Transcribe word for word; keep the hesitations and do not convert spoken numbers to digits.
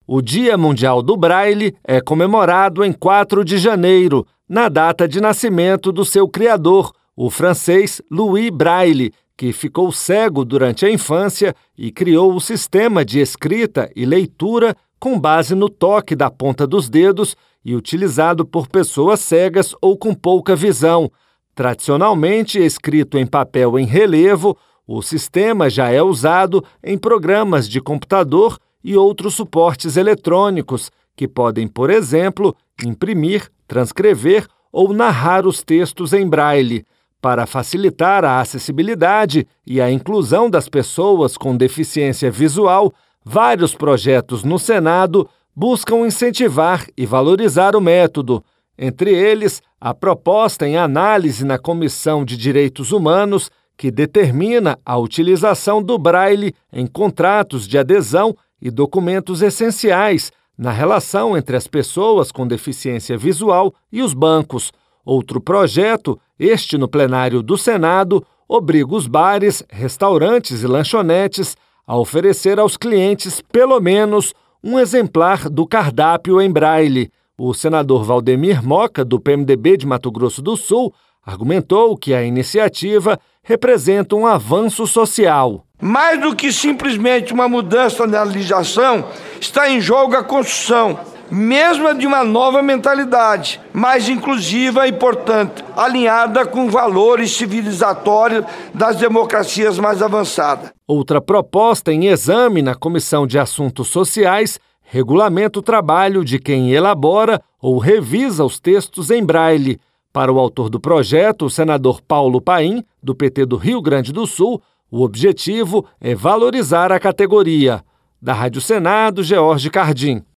O Dia Mundial do Braille é comemorado em quatro de janeiro, na data de nascimento do seu criador, o francês Louis Braille, que ficou cego durante a infância e criou o sistema de escrita e leitura com base no toque da ponta dos dedos e utilizado por pessoas cegas ou com pouca visão. Tradicionalmente escrito em papel em relevo, o sistema já é usado em programas de computador e outros suportes eletrônicos, que podem, por exemplo, imprimir, transcrever ou narrar os textos em braille. Para facilitar a acessibilidade e a inclusão das pessoas com deficiência visual, vários projetos no Senado buscam incentivar e valorizar o método. Entre eles, a proposta em análise na Comissão de Direitos Humanos, que determina a utilização do braille em contratos de adesão e documentos essenciais na relação entre as pessoas com deficiência visual e os bancos. Outro projeto, este no plenário do Senado, obriga os bares, restaurantes e lanchonetes a oferecer aos clientes pelo menos um exemplar do cardápio em braille. O senador Valdemir Moca, do P M D B de Mato Grosso do Sul, argumentou que a iniciativa representa um avanço social. Mais do que simplesmente uma mudança na legislação, está em jogo a construção, mesmo de uma nova mentalidade, mais inclusiva e, portanto, alinhada com valores civilizatórios das democracias mais avançadas. Outra proposta em exame na Comissão de Assuntos Sociais regulamenta o trabalho de quem elabora ou revisa os textos em braille. Para o autor do projeto, o senador Paulo Paim, do P T do Rio Grande do Sul, o objetivo é valorizar a categoria. Da Rádio Senado, George Cardim.